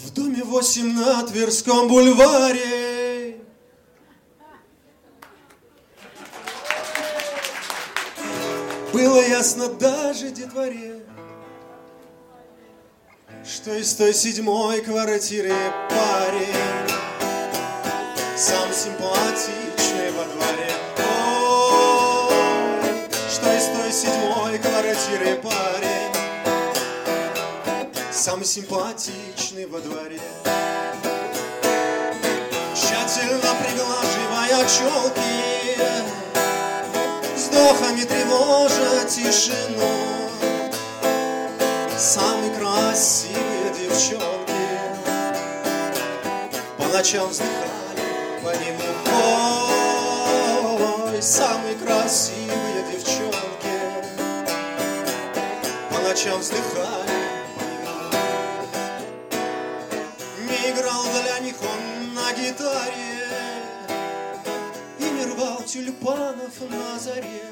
В доме 8 на Тверском бульваре было ясно даже детворе, что из той 7-й квартиры парень сам симпатичный во дворе. Ой, что из той 7-й квартиры парень самый симпатичный во дворе. Тщательно приглаживая челки, вздохами тревожа тишину, самые красивые девчонки по ночам вздыхали по нему. Ой, самые красивые девчонки по ночам вздыхали. Играл для них он на гитаре и не рвал тюльпанов на заре.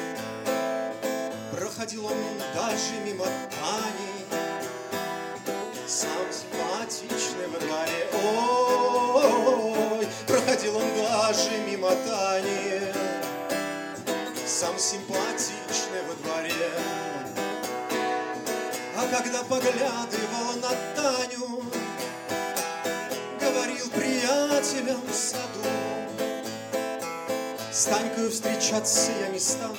Проходил он даже мимо Тани, сам симпатичный во дворе. Ой, проходил он даже мимо Тани, сам симпатичный во дворе. А когда поглядывал на Таню, говорил приятелям в саду: с Танькой встречаться я не стану,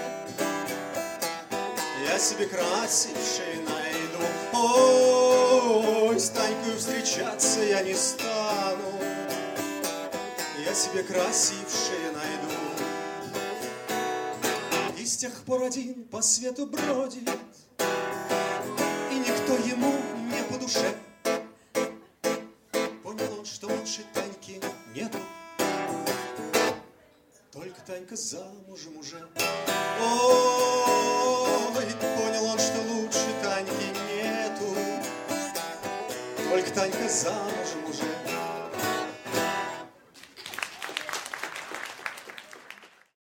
я себе красившей найду. Ой, с Танькой встречаться я не стану, я себе красившей найду. И с тех пор один по свету бродит, и никто ему не по душе. Что лучше Таньки нету, только Танька замужем уже. Ой, понял он, что лучше Таньки нету, только Танька замужем уже.